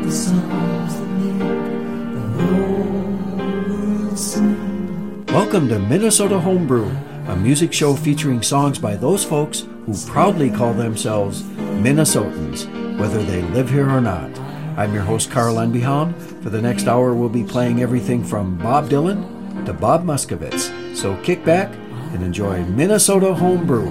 the songs that make the whole world sing. Welcome to Minnesota Homebrew, a music show featuring songs by those folks who proudly call themselves Minnesotans, whether they live here or not. I'm your host, Carl Enbehaun. For the next hour, we'll be playing everything from Bob Dylan to Bob Muskowitz. So kick back and enjoy Minnesota Homebrew.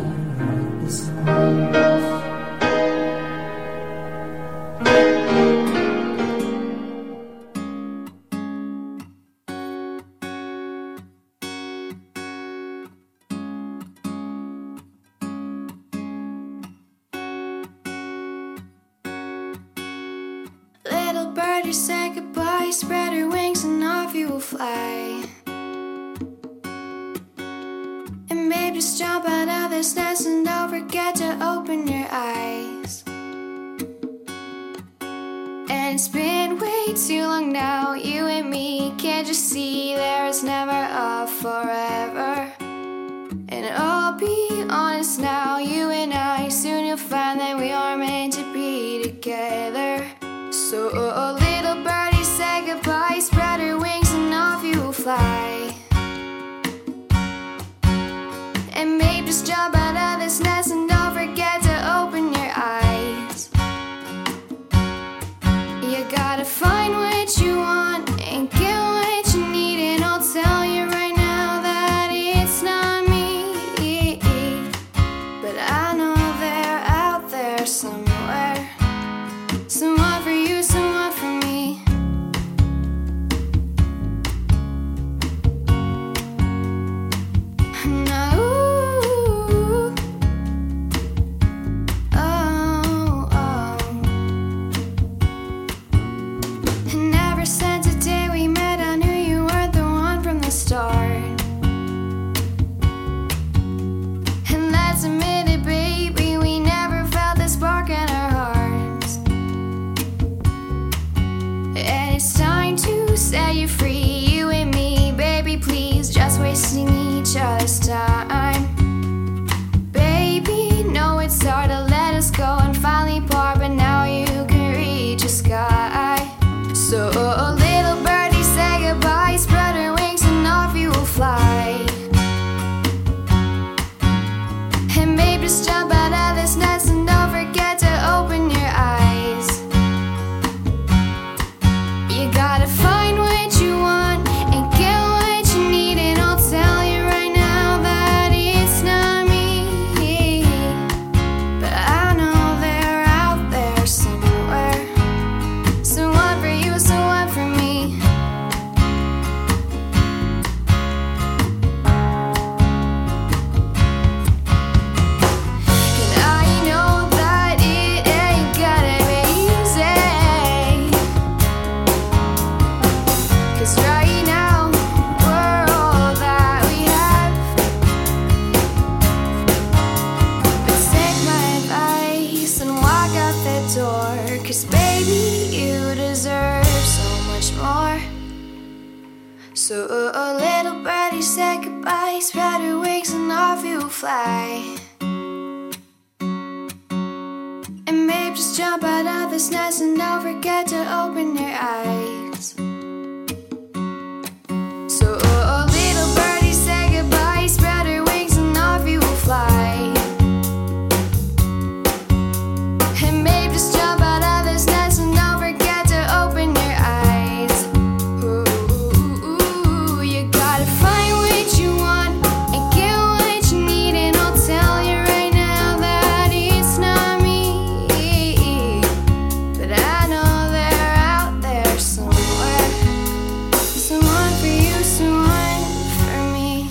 Little birdie, say goodbye, spread her wings and off you will fly. And babe, just jump out of this nest and don't forget to open your eyes. And it's been way too long now, you and me, can't you see there is never a forever. And I'll be honest now, you and I, soon you'll find that we are meant to be together. So little birdie, say goodbye, spread her wings and off you will fly. And babe, just jump out of this nest and don't forget to open your eyes. You gotta find what you want and get what you need, and I'll tell you right now that it's not me. But I know they're out there somewhere, someone for you, someone for me. Now, ooh, oh, oh. And ever since the day we met, I knew you weren't the one from the start. And let's admit it, baby, we never felt the spark in our hearts. And it's time to set you free, you and me, baby, please, just wasting each other's time. Baby, no, it's hard to let us go and finally part, but now you can reach the sky. So little birdie, say goodbye, spread her wings and off you will fly. And babe, just jump out of this nest and don't forget to open your eyes. You gotta find what you want and get what you need, and I'll tell you right now that it's not me. But I know they're out there somewhere, someone for you, someone for me. And I know that it ain't gonna be easy, 'cause right now we're all that we have. But take my advice and walk out that door, 'cause baby, you deserve so much more. So little birdie, say goodbye, spread her wings and off you will fly. And babe, just jump out of this nest and don't forget to open your eyes. So little birdie, say goodbye, spread her wings and off you will fly. And babe, just jump out of this nest and don't forget to open your eyes. Ooh, you gotta find what you want and get what you need, and I'll tell you right now that it's not me. But I know they're out there somewhere, someone for you, someone for me.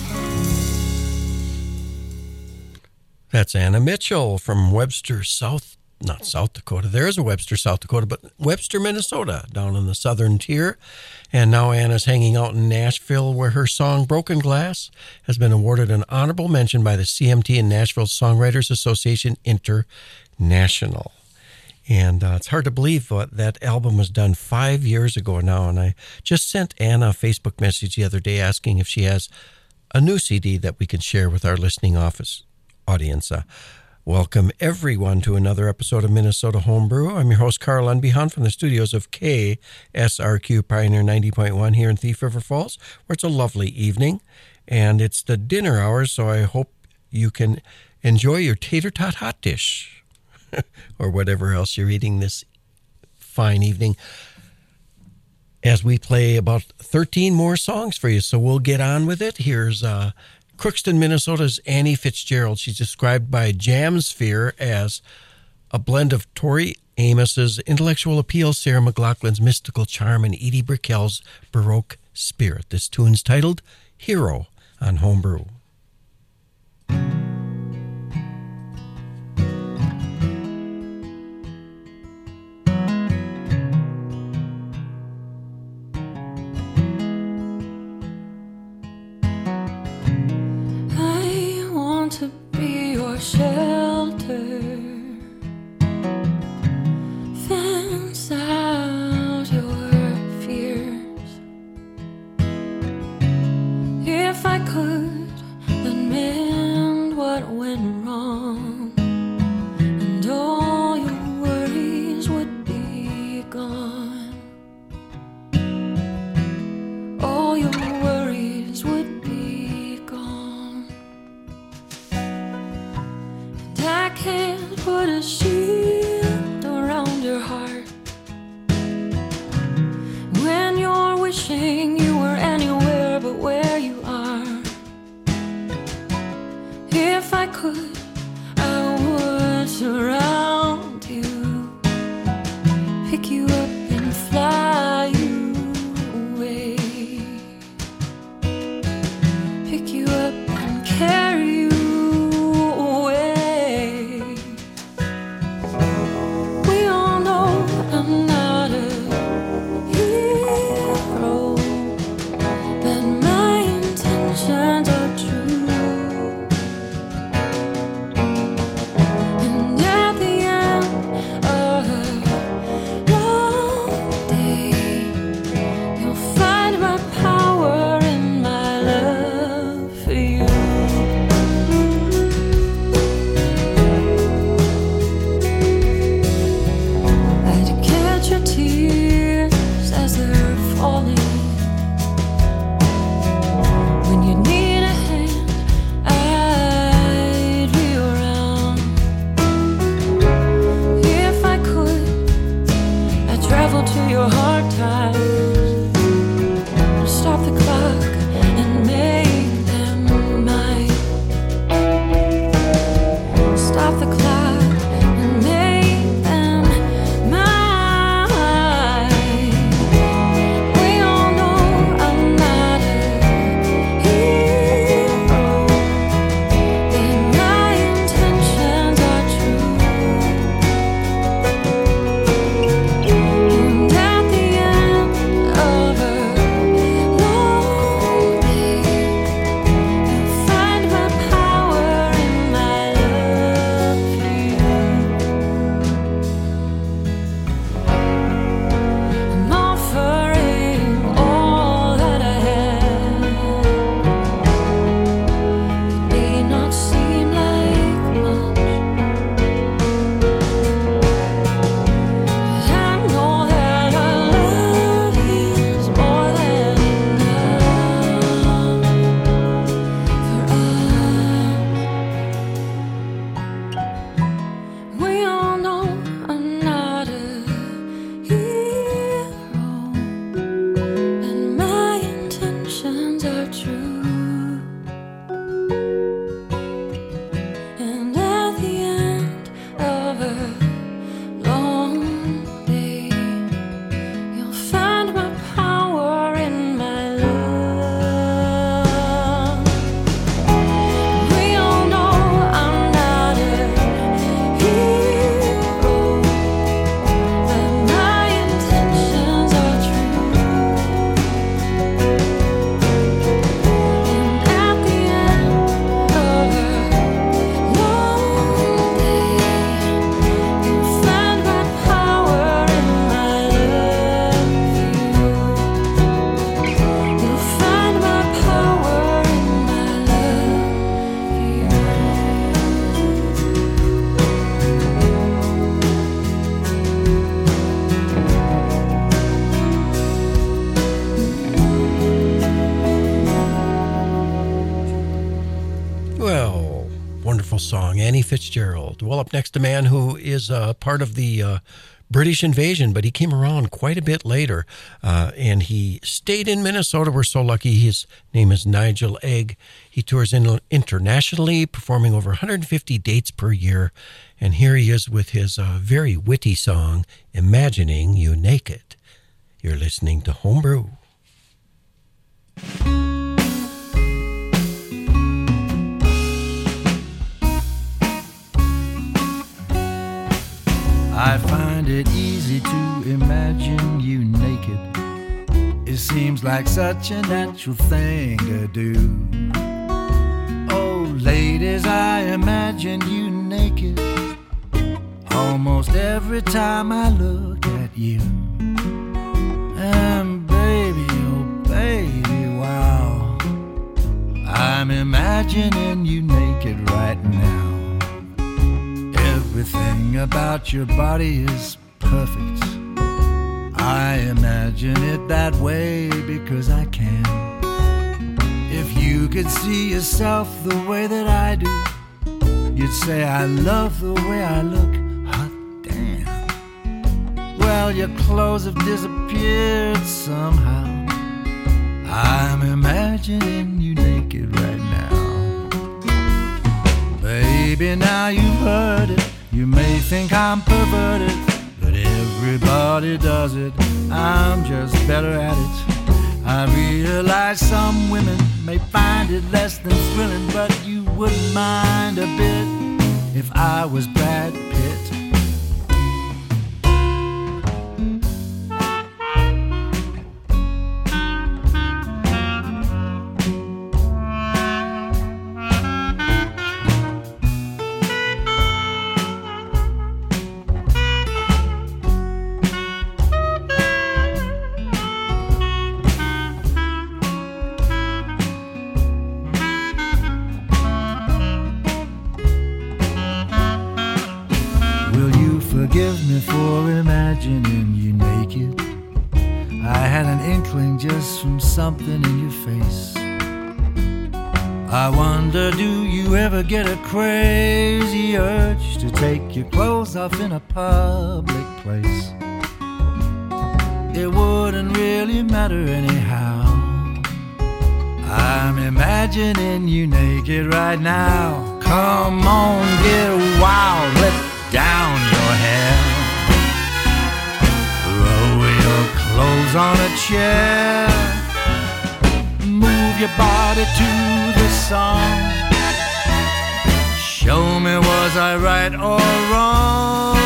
That's Anna Mitchell from Webster, not South Dakota. There is a Webster, South Dakota, but Webster, Minnesota, down in the southern tier. And now Anna's hanging out in Nashville, where her song Broken Glass has been awarded an honorable mention by the CMT and Nashville Songwriters Association International. And it's hard to believe that album was done 5 years ago now. And I just sent Anna a Facebook message the other day asking if she has a new CD that we can share with our listening audience. Welcome, everyone, to another episode of Minnesota Homebrew. I'm your host, Carl Unbehan, from the studios of KSRQ Pioneer 90.1 here in Thief River Falls, where it's a lovely evening, and it's the dinner hour, so I hope you can enjoy your tater tot hot dish or whatever else you're eating this fine evening as we play about 13 more songs for you, so we'll get on with it. Here's Crookston, Minnesota's Annie Fitzgerald. She's described by Jamsphere as a blend of Tori Amos's intellectual appeal, Sarah McLachlan's mystical charm, and Edie Brickell's Baroque spirit. This tune's titled Hero on Homebrew. To be your shelter, fence out your fears. If I could, then mend what went wrong, and all your worries would be gone. All your worries would be gone. I can't put a shield around your heart when you're wishing you were anywhere but where you are. If I could, I would surround you, pick you up and fly you away, pick you up and carry you. Danny Fitzgerald. Well, up next, a man who is part of the British invasion, but he came around quite a bit later, and he stayed in Minnesota. We're so lucky. His name is Nigel Egg. He tours internationally, performing over 150 dates per year, and here he is with his very witty song, Imagining You Naked. You're listening to Homebrew. I find it easy to imagine you naked. It seems like such a natural thing to do. Oh, ladies, I imagine you naked almost every time I look at you. And baby, oh baby, wow, I'm imagining you naked right now. Everything about your body is perfect. I imagine it that way because I can. If you could see yourself the way that I do, you'd say I love the way I look. Hot damn. Well, your clothes have disappeared somehow. I'm imagining you naked right now. Baby, now you've heard it. You may think I'm perverted, but everybody does it. I'm just better at it. I realize some women may find it less than thrilling, but you wouldn't mind a bit if I was Brad Pitt. Forgive me for imagining you naked. I had an inkling just from something in your face. I wonder, do you ever get a crazy urge to take your clothes off in a public place? It wouldn't really matter anyhow. I'm imagining you naked right now. Come on, get wild, let down your hair. Throw your clothes on a chair. Move your body to the song. Show me, was I right or wrong?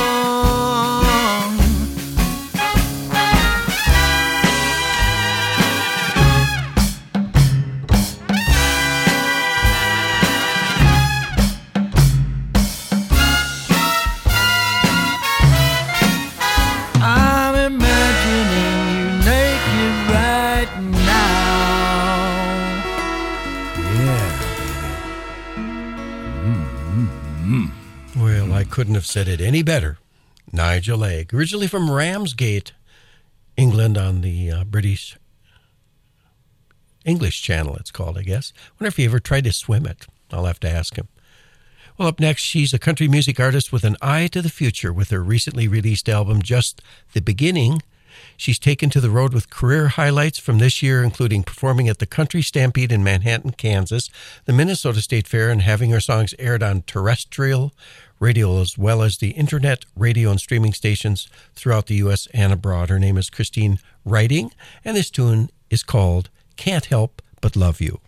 Couldn't have said it any better. Nigel Egg, originally from Ramsgate, England, on the British English channel, it's called, I guess. Wonder if he ever tried to swim it. I'll have to ask him. Well, up next, she's a country music artist with an eye to the future with her recently released album, Just the Beginning. She's taken to the road with career highlights from this year, including performing at the Country Stampede in Manhattan, Kansas, the Minnesota State Fair, and having her songs aired on terrestrial radio as well as the internet, radio, and streaming stations throughout the U.S. and abroad. Her name is Christine Writing, and this tune is called Can't Help But Love You.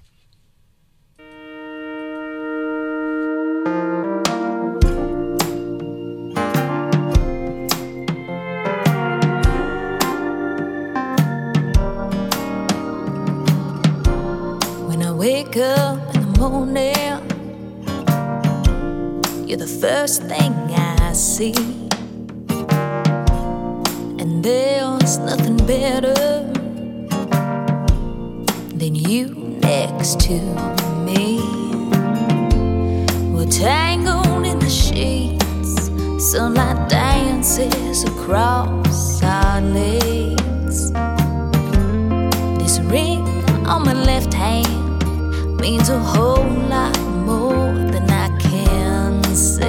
When I wake up in the morning, you're the first thing I see, and there's nothing better than you next to me. We're tangled in the sheets, sunlight dances across our legs. This ring on my left hand means a whole lot more than I can say.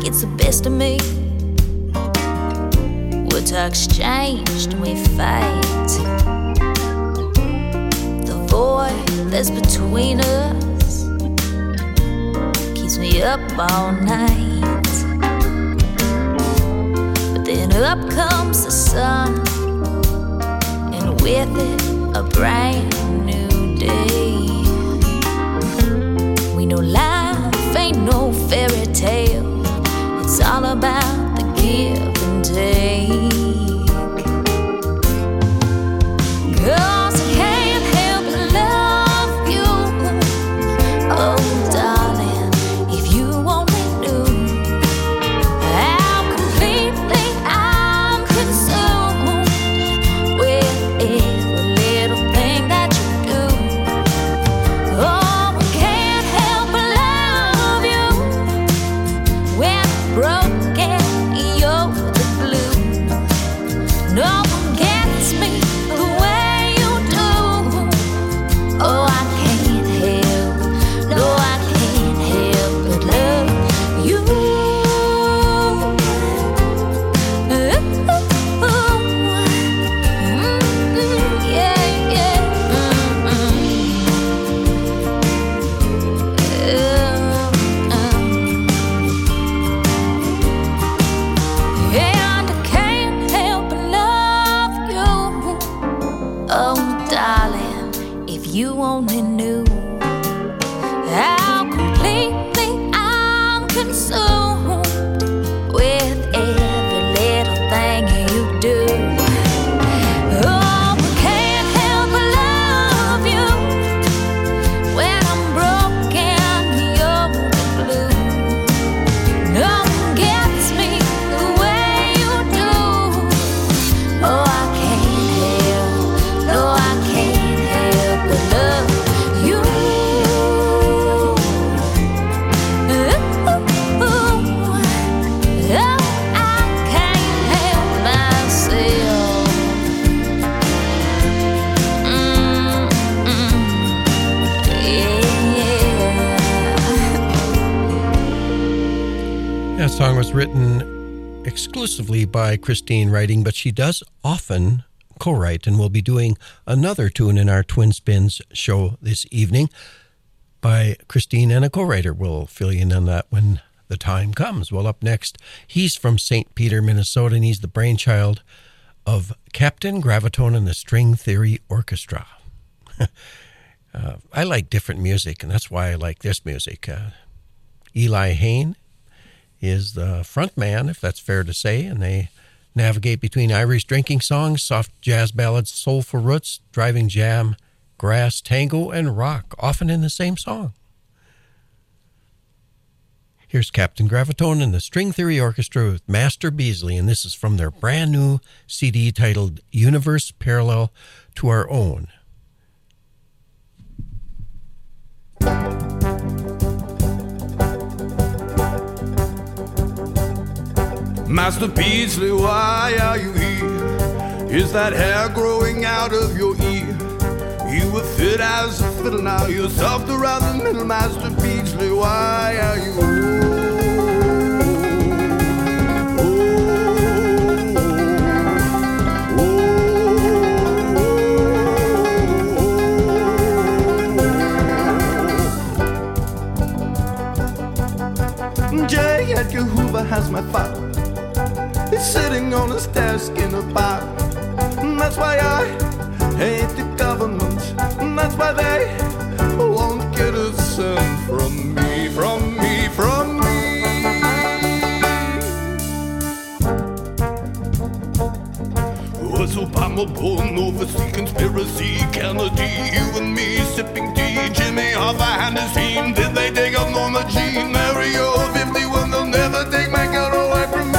gets the best of me. Words are exchanged and we fight. The void that's between us keeps me up all night. But then up comes the sun, and with it a brand new day. We know life ain't no fairy tale. It's all about the give and take. 'Cause I can't help but love you. Oh, darling, if you only knew how completely I'm consumed with every little thing that you do. Oh, I can't help but love you. When I'm broken, you're the glue. No one gets me the way you do. Oh, I can't help, no, I can't help but love you. Yeah, yeah. And I can't help but love you. Oh, darling, if you only knew how completely I'm consumed with every little thing you do. Oh, I can't help but love you. When I'm broken, you're the glue. No one gets me the way you do. Oh, I can't help, no, I can't help but love you. Oh, I can't help myself. Yeah. That song was written exclusively by Christine writing, but she does often co-write, and we'll be doing another tune in our Twin Spins show this evening by Christine and a co-writer. We'll fill you in on that when the time comes. Well, up next, he's from St. Peter, Minnesota, and he's the brainchild of Captain Gravitone and the String Theory Orchestra. I like different music, and that's why I like this music. Eli Hain is the front man, if that's fair to say, and they navigate between Irish drinking songs, soft jazz ballads, soulful roots, driving jam, grass, tango, and rock, often in the same song. Here's Captain Gravitone and the String Theory Orchestra with Master Beasley, and this is from their brand new CD titled Universe Parallel to Our Own. Master Beasley, why are you here? Is that hair growing out of your ear? You were fit as a fiddle, now you're soft around the middle. Master Beasley, why are you J. Edgar Hoover has my file. He's sitting on his desk in a bar. That's why I hate the government. That's why they won't get a cent from me, from me, from me. Was Obama born overseas conspiracy? Kennedy, you and me sipping tea. Jimmy Hoffa and his team, did they dig up Norma Jean? Mario 51, they'll never take my girl away from me.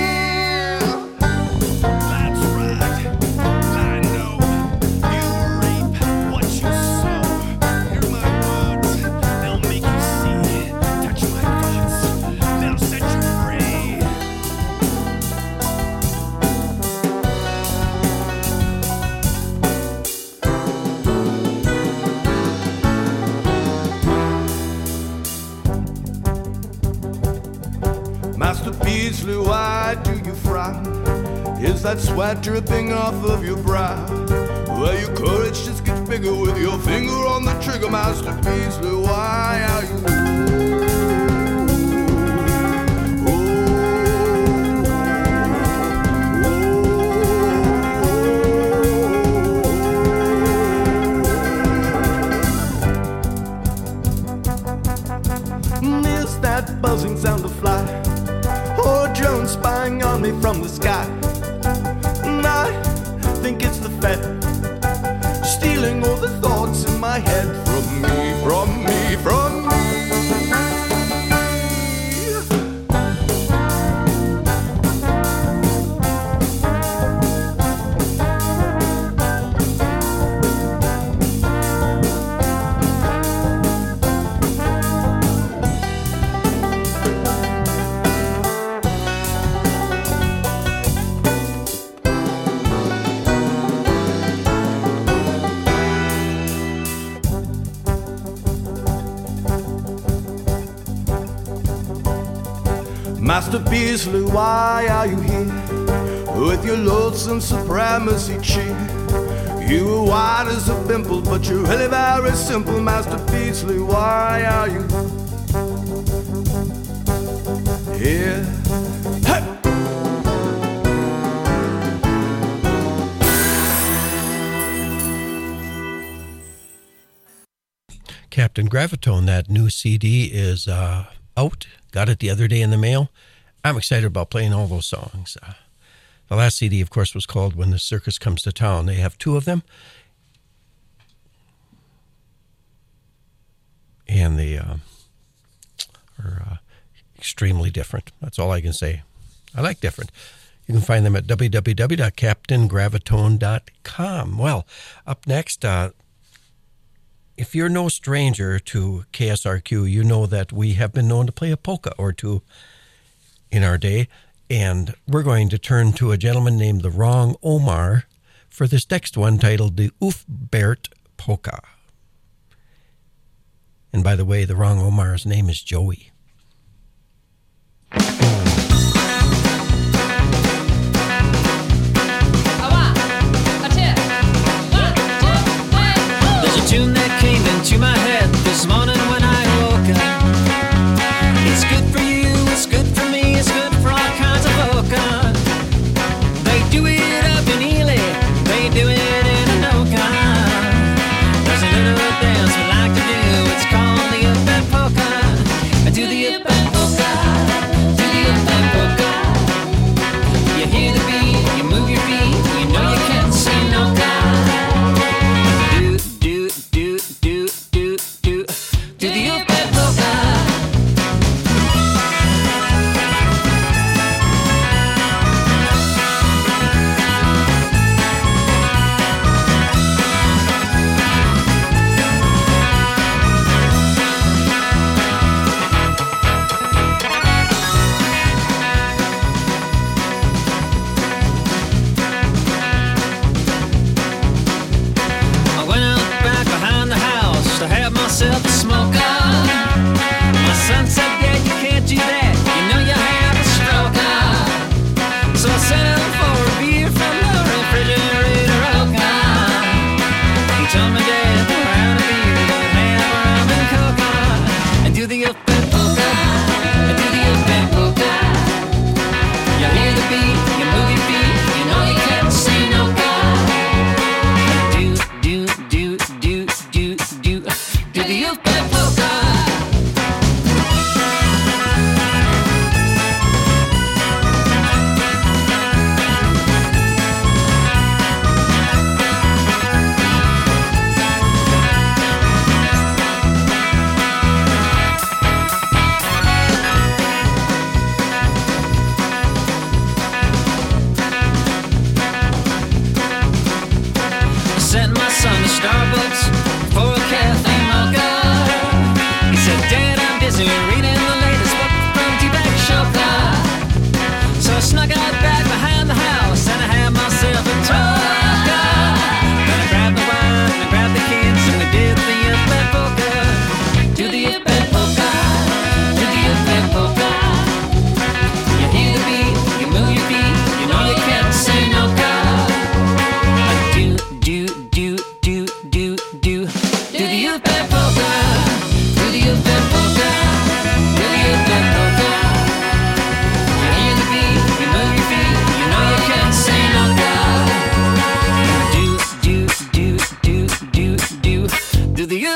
That's right, I know. You reap what you sow. Hear my words, they'll make you see. Touch my thoughts, they'll set you free. Master Beasley, why do you frown? Is that sweat dripping off of your brow? Well, your courage just gets bigger with your finger on the trigger. Master Beasley, why are you? Is that buzzing sound of fly, or a drone spying on me from the sky? I think it's the Fed stealing all the thoughts in my head from me, from me, from me. Master Beasley, why are you here with your loathsome supremacy cheer? You were white as a pimple, but you're really very simple. Master Beasley, why are you here? Hey! Captain Gravitone, that new CD is out. Got it the other day in the mail. I'm excited about playing all those songs. The last CD, of course, was called When the Circus Comes to Town. They have two of them. And they are extremely different. That's all I can say. I like different. You can find them at www.captaingravitone.com. Well, up next, if you're no stranger to KSRQ, you know that we have been known to play a polka or two in our day. And we're going to turn to a gentleman named the Wrong Omar for this next one titled the Oofbert Polka. And by the way, the Wrong Omar's name is Joey. There's a tune that came into my head this morning when I woke up. It's good for you, it's good for me, it's good for all kinds of polka. They do it up in Ely, they do it in Anoka. There's a little dance we like to do, it's called the Oofbert Polka. Do the Oofbert Polka, do the Oofbert Polka. You hear the beat, you move your feet, you know you can't say no God. Do the Oofbert Polka.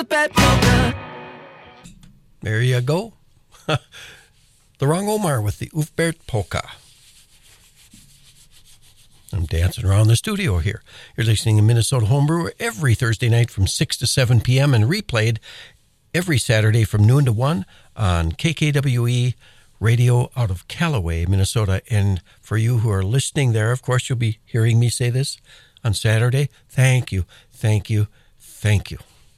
bad polka. There you go. The Wrong Omar with the Ufbert Polka. I'm dancing around the studio here. You're listening to Minnesota Homebrew every Thursday night from 6 to 7 p.m. and replayed every Saturday from noon to 1 on KKWE Radio out of Callaway, Minnesota. And for you who are listening there, of course, you'll be hearing me say this on Saturday. Thank you, thank you, thank you.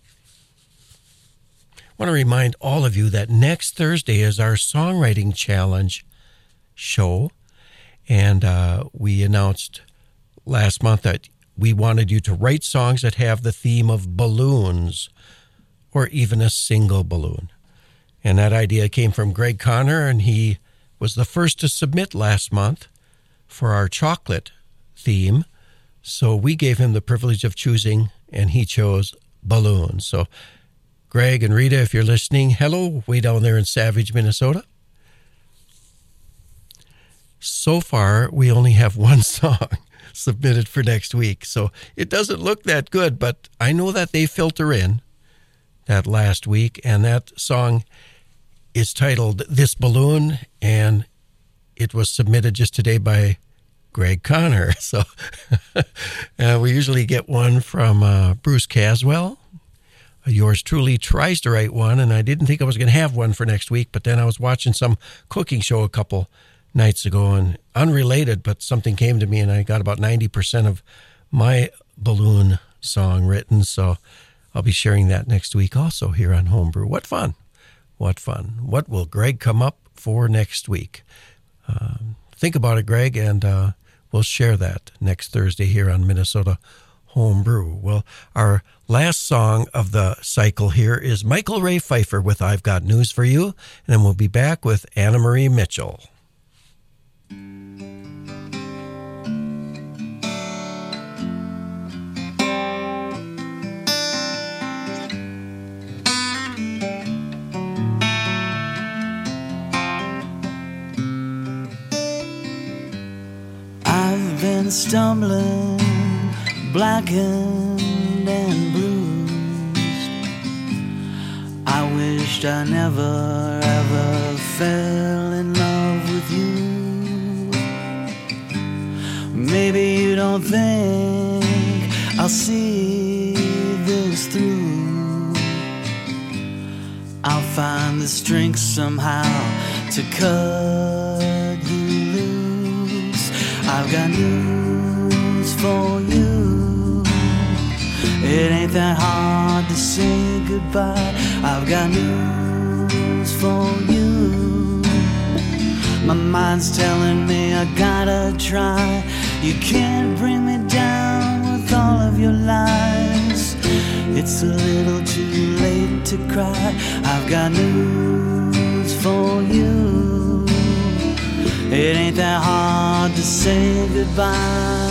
I want to remind all of you that next Thursday is our Songwriting Challenge show. And we announced last month that we wanted you to write songs that have the theme of balloons or even a single balloon. And that idea came from Greg Connor, and he was the first to submit last month for our chocolate theme. So we gave him the privilege of choosing, and he chose balloons. So Greg and Rita, if you're listening, hello, way down there in Savage, Minnesota. So far, we only have one song submitted for next week, so it doesn't look that good, but I know that they filter in that last week, and that song is titled This Balloon, and it was submitted just today by Greg Connor. So we usually get one from Bruce Caswell. Yours truly tries to write one, and I didn't think I was going to have one for next week, but then I was watching some cooking show a couple nights ago, and unrelated, but something came to me, and I got about 90% of my balloon song written, so I'll be sharing that next week also here on Homebrew. What fun. What fun. What will Greg come up for next week? Think about it, Greg, and we'll share that next Thursday here on Minnesota Homebrew. Well, our last song of the cycle here is Michael Ray Pfeiffer with I've Got News for You, and then we'll be back with Anna Marie Mitchell. I've been stumbling, blackened and bruised. I wished I never ever fell in love with you. Maybe you don't think I'll see this through. I'll find the strength somehow to cut you loose. I've got news for you. It ain't that hard to say goodbye. I've got news for you. My mind's telling me I gotta try. You can't bring me down with all of your lies. It's a little too late to cry. I've got news for you. It ain't that hard to say goodbye.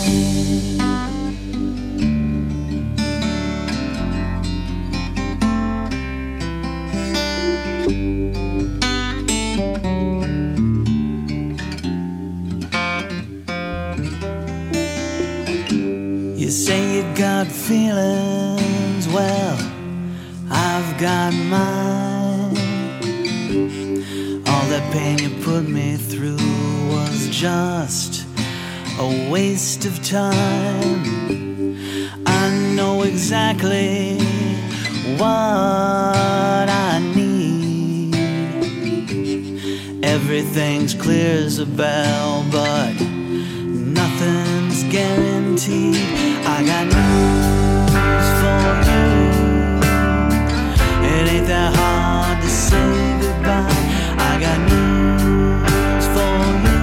You say you got feelings, well, I've got mine. All that pain you put me through was just a waste of time. I know exactly what I need. Everything's clear as a bell, but nothing's guaranteed. I got news for you. It ain't that hard to say goodbye. I got news for you.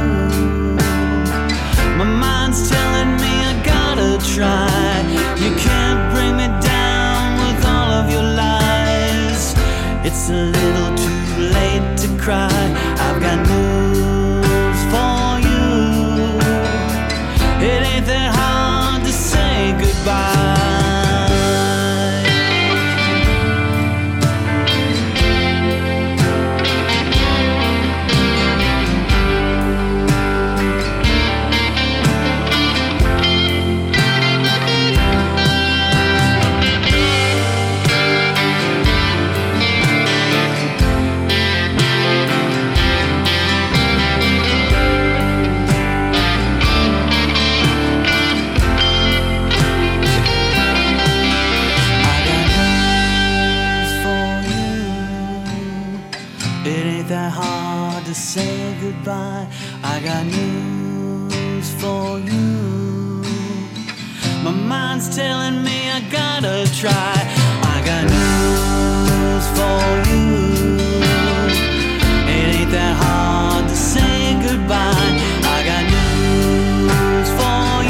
My mind's telling me I gotta try. You can't bring me down with all of your lies. It's a little too late to cry. I've got news for you. It ain't that hard to say goodbye. to say goodbye, I got news for you. My mind's telling me I gotta try. I got news for you. It ain't that hard to say goodbye. I got news for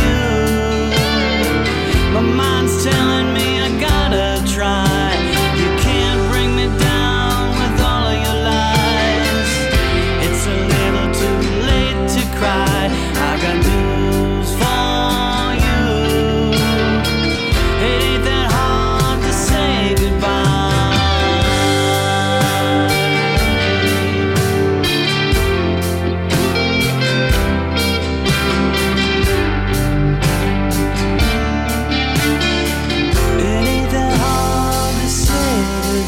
you. My mind's telling me I gotta try. You can't bring me down with all of your lies. It's a little too late to cry. I got news for you. It ain't that hard to say goodbye. It ain't that hard to say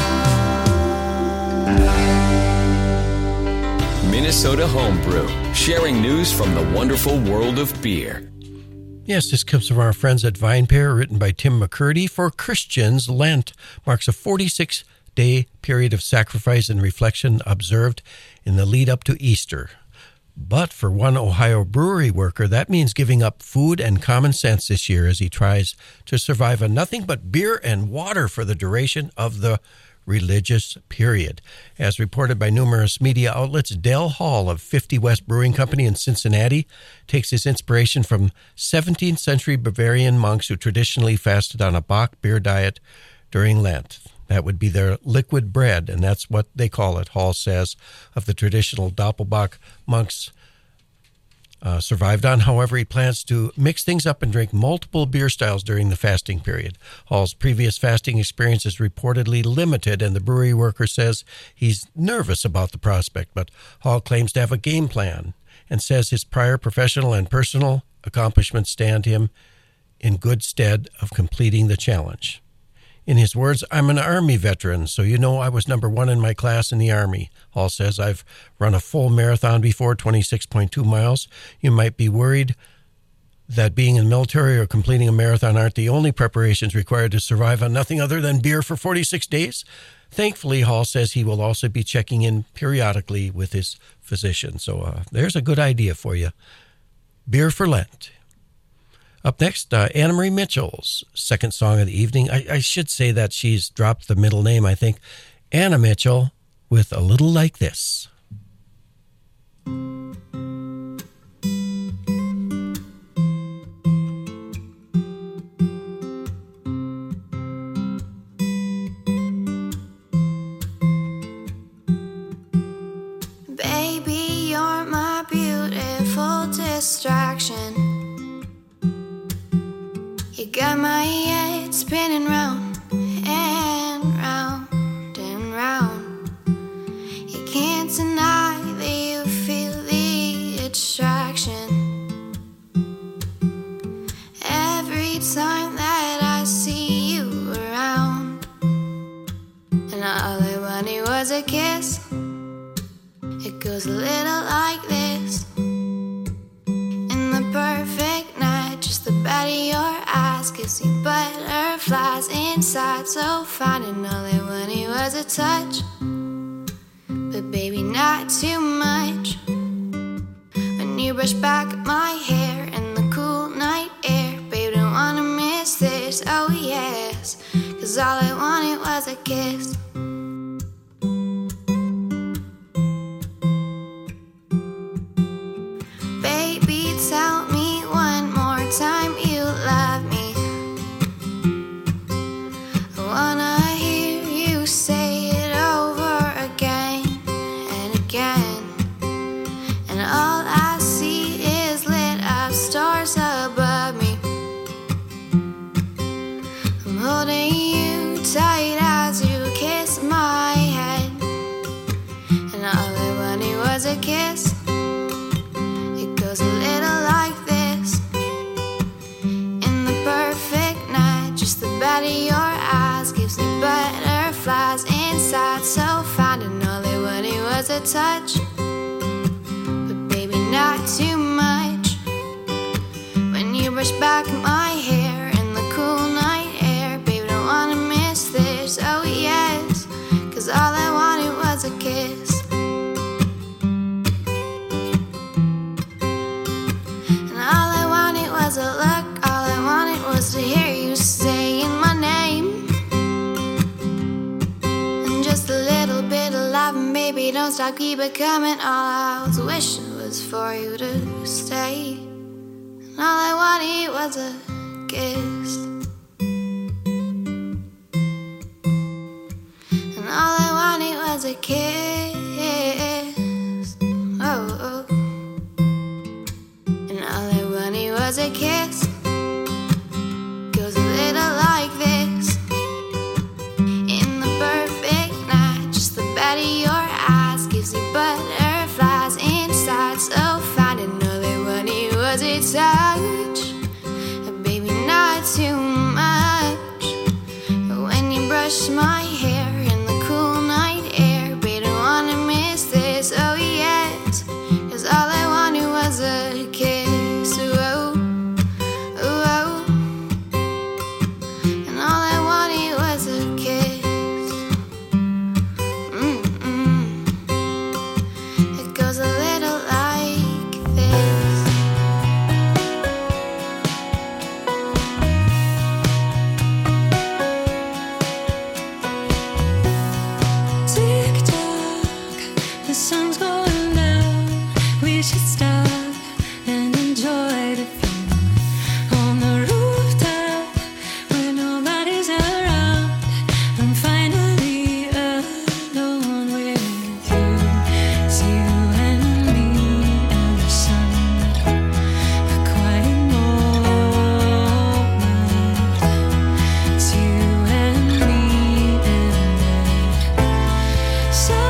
goodbye. Minnesota Homebrew, sharing news from the wonderful world of beer. Yes, this comes from our friends at VinePair, written by Tim McCurdy. For Christians, Lent marks a 46-day period of sacrifice and reflection observed in the lead up to Easter. But for one Ohio brewery worker, that means giving up food and common sense this year as he tries to survive on nothing but beer and water for the duration of the religious period. As reported by numerous media outlets, Dale Hall of 50 West Brewing Company in Cincinnati takes his inspiration from 17th century Bavarian monks who traditionally fasted on a Bock beer diet during Lent. That would be their liquid bread, and that's what they call it, Hall says, of the traditional Doppelbock monks survived on. However, he plans to mix things up and drink multiple beer styles during the fasting period. Hall's previous fasting experience is reportedly limited, and the brewery worker says he's nervous about the prospect, but Hall claims to have a game plan and says his prior professional and personal accomplishments stand him in good stead of completing the challenge. In his words, "I'm an Army veteran, so you know I was number one in my class in the Army." Hall says, "I've run a full marathon before, 26.2 miles. You might be worried that being in the military or completing a marathon aren't the only preparations required to survive on nothing other than beer for 46 days. Thankfully, Hall says he will also be checking in periodically with his physician. So there's a good idea for you. Beer for Lent. Up next, Anna Marie Mitchell's second song of the evening. I should say that she's dropped the middle name, I think. Anna Mitchell with A Little Like This. Baby, you're my beautiful distraction. You got my head spinning round and round and round. You can't deny that you feel the attraction. Every time that I see you around, and all I wanted was a kiss. It goes a little like this. In the perfect night, just the bed of your eyes gives me butterflies inside, so fine. And all I wanted was a touch, but baby, not too much. When you brush back my hair in the cool night air, baby, don't wanna miss this, oh yes. Cause all I wanted was a kiss. Baby, tell me one more time you love me. I wanna hear you say it over again and again. And all I see is lit up stars above me. I'm holding you tight as you kiss my head. And all I wanted was a kiss. Goes a little like this. In the perfect night, just the bed of your eyes gives me butterflies inside, so fine. And all I wanted was a touch, but baby, not too much. When you brush back my hair in the cool night air, baby, don't wanna miss this, oh yes. Cause all I wanted was a kiss. non-stop, keep it coming. All I was wishing was for you to stay, and all I wanted was a kiss, and all I wanted was a kiss. Oh, oh. And all I wanted was a kiss. Goes a little like this. In the perfect night, just the bed of your eyes gives you butterflies inside. So fine, and all I wanted was a touch, baby, not too much. When you brush my hair in the cool night air, baby, don't wanna miss this. Oh yes, 'cause all I wanted was a kiss. Oh, oh, oh. And all I wanted was a kiss. It goes a little like this. Tick tock, the sun's going down. We should stop and enjoy the view on the rooftop where nobody's around. I'm finally alone with you. It's you and me and the sun. A quiet moment. It's you and me and the sun.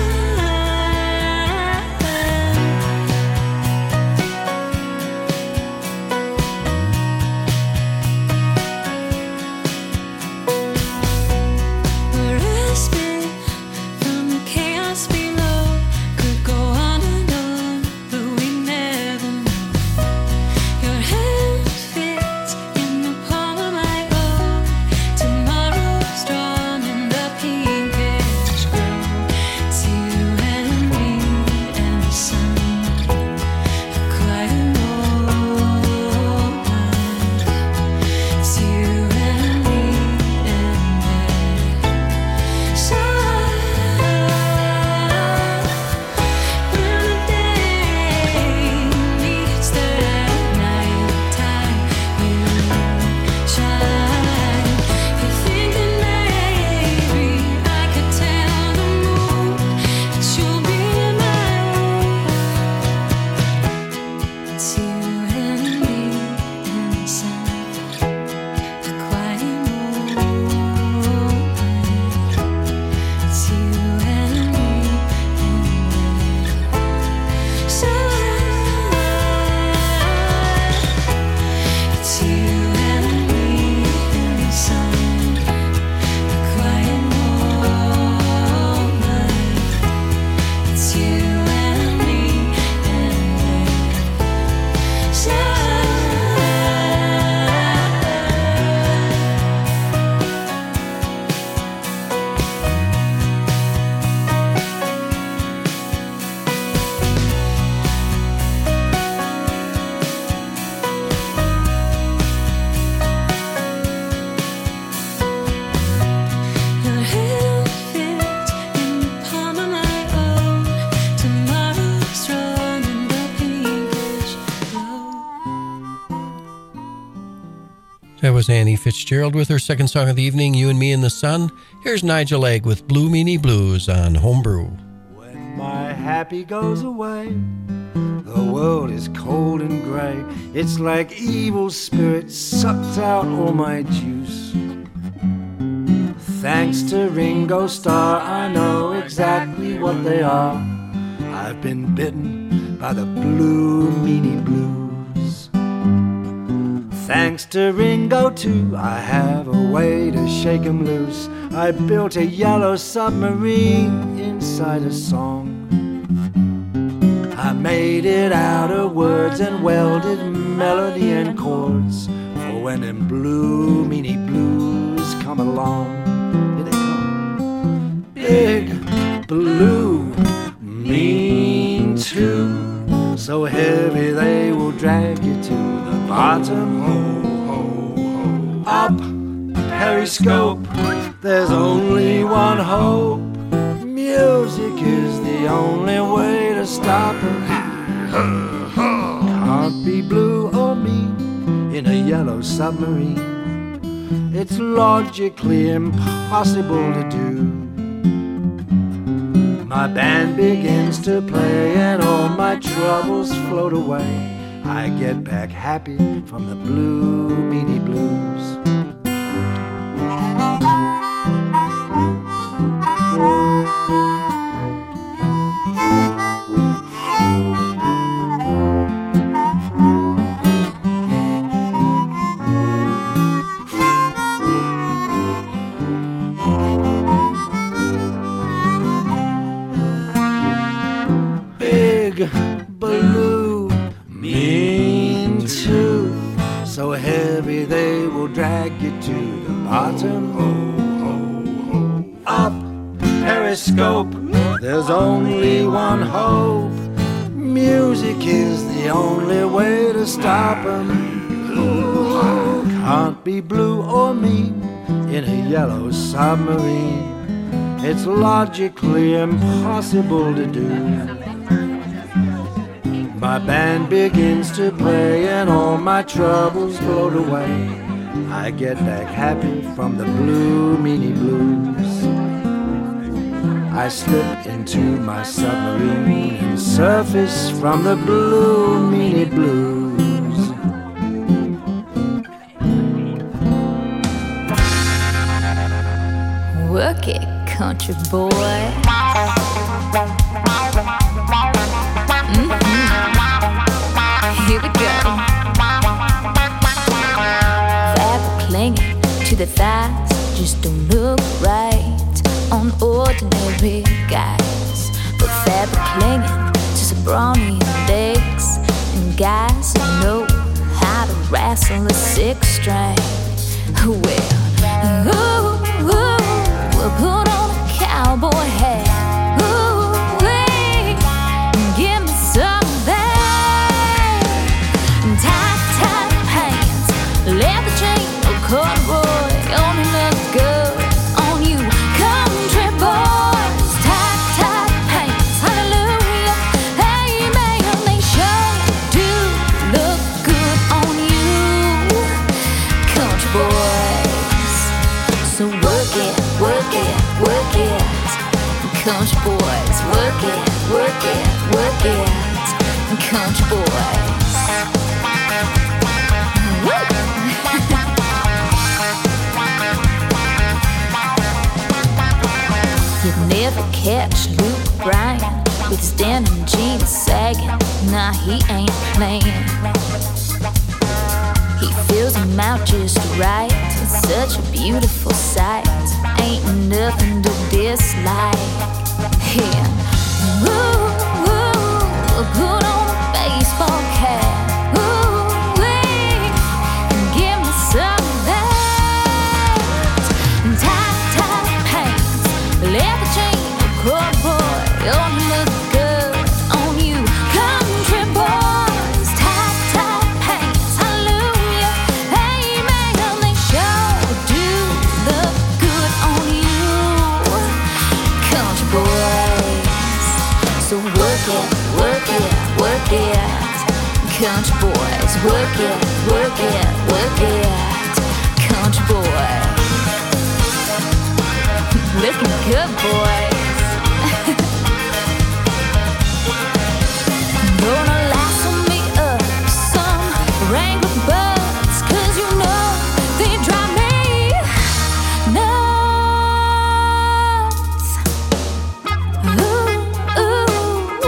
A respite from the chaos below. Could go on and on, but we never know. Your hand fits in the palm of my own. Tomorrow's drawn in the pinkish glow. It's you and me and the sun. A quiet moment. It's you and me and the sun. When the day meets the nighttime, you shine. You think that maybe I could tell the moon that you'll be mine. It's you and me and the sun. A quiet moment. It's you and me and the sun. It's you and me and the sun. A quiet moment. It's you and me and the sun. Your hand fits in the palm of my own. Tomorrow's drawn in the pinkish glow. That was Annie Fitzgerald with her second song of the evening, You and Me in the Sun. Here's Nigel Egg with Blue Meanie Blues on Homebrew. When my happy goes away, the world is cold and gray. It's like evil spirits sucked out all my juice. Thanks to Ringo Starr, I know exactly what they are. I've been bitten by the blue meanie blues. Thanks to Ringo too, I have a way to shake 'em loose. I built a yellow submarine inside a song. I made it out of words and welded melody and chords for when them blue meanie blues come along. Here they come. Big blue mean too, so heavy they will drag you to the bottom. Ho, ho, ho. Up periscope, there's only one hope. Music is the the only way to stop her. Can't be blue or me in a yellow submarine. It's logically impossible to do. My band begins to play and all my troubles float away. I get back happy from the blue meanie blues. Blue, mean too, so heavy they will drag you to the bottom. Up periscope, there's only one hope. Music is the only way to stop 'em. Can't be blue or me in a yellow submarine. It's logically impossible to do. My band begins to play and all my troubles float away. I get back happy from the blue meanie blues. I slip into my submarine and surface from the blue meanie blues. Work it, country boy. Here we go. Fabric clinging to the thighs just don't look right on ordinary guys. But fabric clinging to some brawny legs and guys who know how to wrestle a six string. Well, we'll put on a cowboy hat. Give me some of that. Tight, tight pants, leather chain or corduroy, only look good on you country boys. Tight, tight pants, hallelujah, amen. They sure do look good on you country boys. So work it, work it, work it. Country boys, work it, work it, work it. Country boys. Woo! You'd never catch Luke Bryan with his denim jeans sagging. Nah, he ain't playing. He fills them out just right. It's such a beautiful sight. Ain't nothing to dislike. Yeah. Put on a baseball cap. And give me some of that. Tight, tight pants, leather chain or corduroy, only look good on you country boys. Tight, tight pants, hallelujah, amen. They sure do look good on you country boys. So work it, work it, work it. Country boys, work it, work it, work it. Country boys, looking good, boys. Gonna lasso me up some Wrangler buds, 'cause you know they drive me nuts. Ooh, ooh.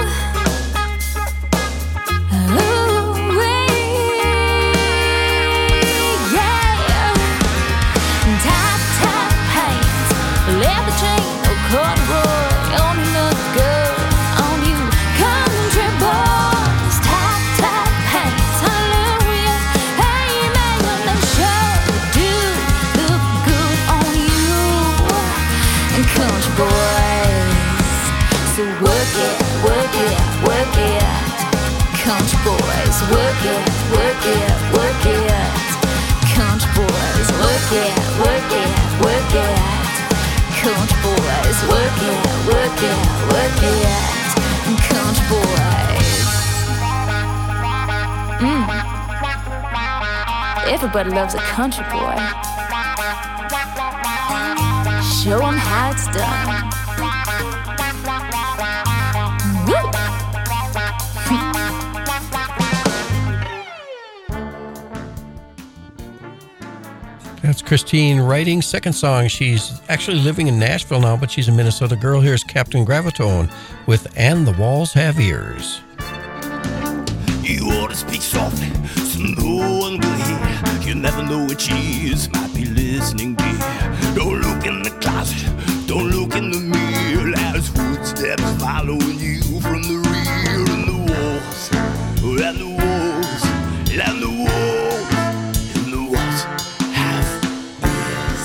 Tight, tight pants, leather chain or corduroy, only look good on you country boys. Tight, tight pants, hallelujah, amen. They sure do look good on you country boys. So work it, work it, work it. Country boys, work it, work it, work it. Country boys, work it, work it, work it. Country boys, work it, work it, work it. country boys. Everybody loves a country boy. Show 'em how it's done. Woo! That's Christine writing second song. She's actually living in Nashville now, but she's a Minnesota girl. Here's Captain Gravitone with And the Walls Have Ears. You ought to speak softly so no one will hear. You never know which ears might be listening, dear. Don't look in the closet, don't look in the mirror. As footsteps following you from the rear. And the walls, and the walls, and the walls, and the walls have ears.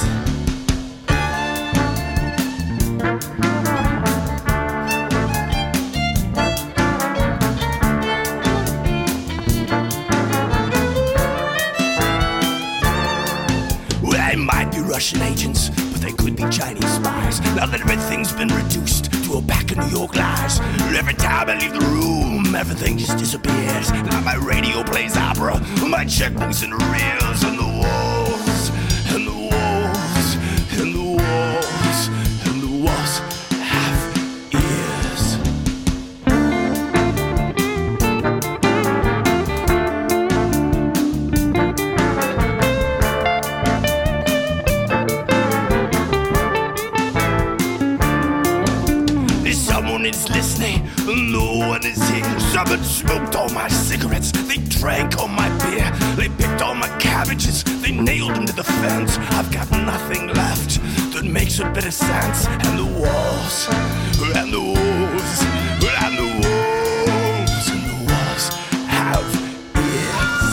They might be Russian agents, but they could be Chinese spies. Now that everything's been reduced to a pack of New York lies. Every time I leave the room, everything just disappears. Now my radio plays opera, my checkbook's in arrears. And the walls, and the walls, and the walls, and the walls have ears. Someone is listening, no one is here. Someone smoked all my cigarettes, they drank all my beer. They picked all my cabbages, they nailed them to the fence. I've got nothing left that makes a bit of sense. And the walls, and the walls, and the walls, and the walls have ears.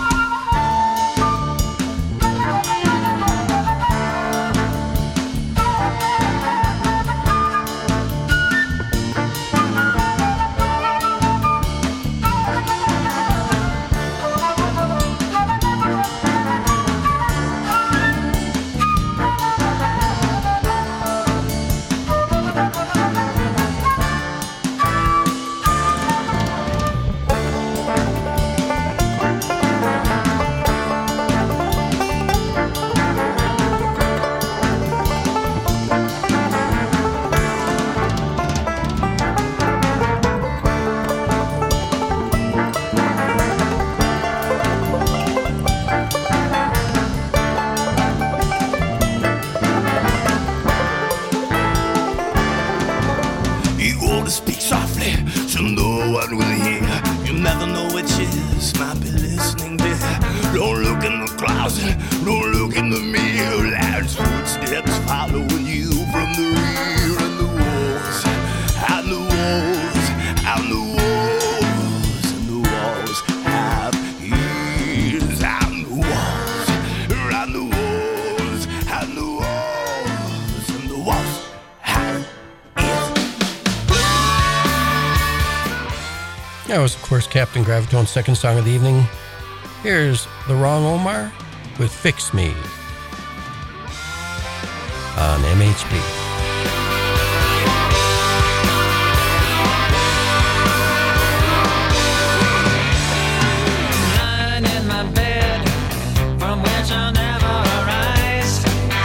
Speak softly so no one will hear. You never know which ears might be listening, dear. Don't look in the closet, don't look in the mirror. As footsteps following you from the rear. And the walls, and the walls, and the walls, and the walls have ears. And the walls, and the walls, and the walls, and the walls have ears. That was, of course, Captain Gravitone's second song of the evening. Here's The Wrong Omar with Fix Me on MHB. Lying in my bed, from which I'll never arise.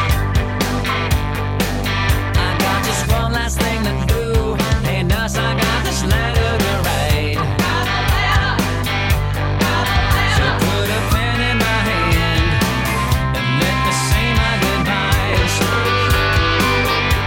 I got just one last thing to do. Hey, nurse, I got this letter to write. So put a pen in my hand and let me say my goodbyes.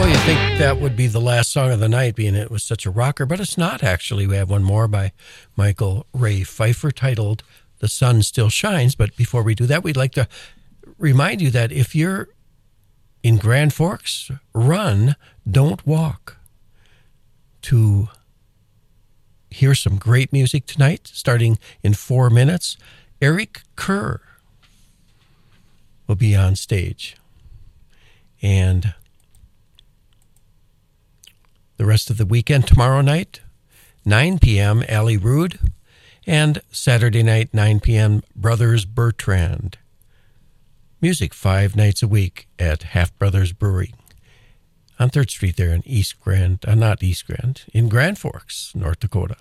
you think that would be the last song of the night, being it was such a rocker, but it's not, actually. We have one more by Michael Ray Pfeiffer titled The Sun Still Shines. But before we do that, we'd like to remind you that if you're in Grand Forks, run, don't walk. To hear some great music tonight, starting in 4 minutes, Eric Kerr will be on stage. And the rest of the weekend, tomorrow night, 9 p.m., Ali Rude, and Saturday night, 9 p.m., Brothers Bertrand. Music 5 nights a week at Half Brothers Brewery on 3rd Street there in in Grand Forks, North Dakota.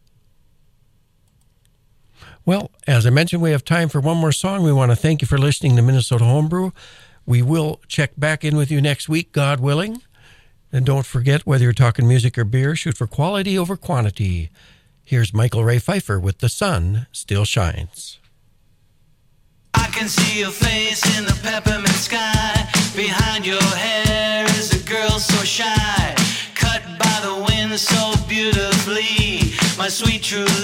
Well, as I mentioned, we have time for one more song. We want to thank you for listening to Minnesota Homebrew. We will check back in with you next week, God willing. And don't forget, whether you're talking music or beer, shoot for quality over quantity. Here's Michael Ray Pfeiffer with The Sun Still Shines. I can see your face in the peppermint sky. Behind your hair is a girl so shy, cut by the wind so beautifully. My sweet true